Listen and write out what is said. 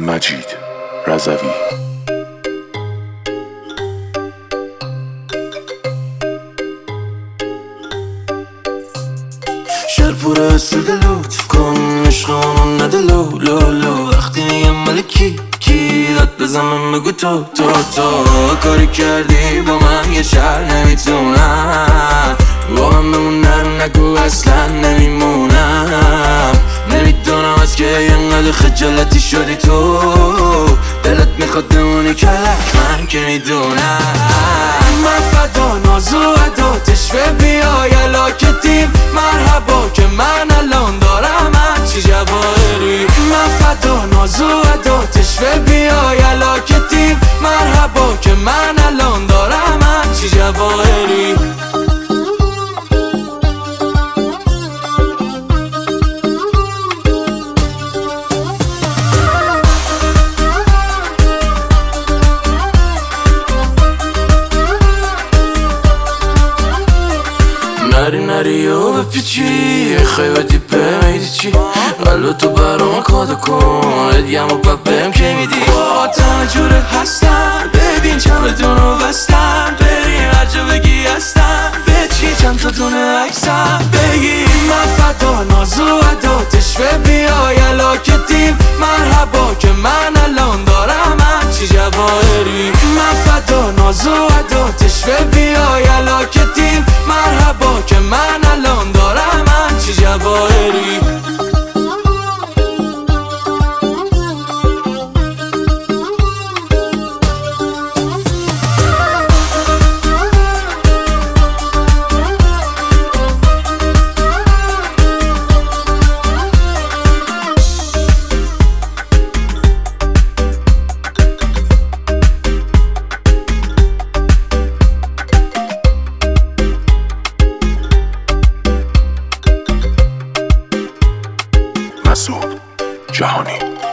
مجید رضوی. شهر پر اسود لطف کن عشقانو نده لو لو لو. وقتی میگم ملکی کی داد بزنم بگو تو کاری کردی با من یه شهر نمیتونم با من بمونم نگو اصلا نمیمونم. نمیدونم از که اینقدر خجالتی شدی تو دلت میخواد بمونی کلک من که میدونم. من فدا ناز و عداتش و بیای علاکتیم مرحبا که من الان دارم هرچی جواهری. من فدا ناز و عداتش و بیای علاکتیم مرحبا که من الان دارم هرچی جواهری. نری و بپیچی خیلی دیپه میدی چی قلب تو برام کادو کن ادیم و بهم که میدی با تنها جوره هستم ببین چند بدونو بستم بریم هر جا بگی هستم بچی چند تا دونه عکسم بگی. من فدا ناز و عداتش و بیای علاکتیم مرحبا که من الان دارم هرچی جواهری. من فدا ناز و عداتش و بیای علاکتیم مرحبا که من الان دارم هرچی جواهری. مسعود جهانی.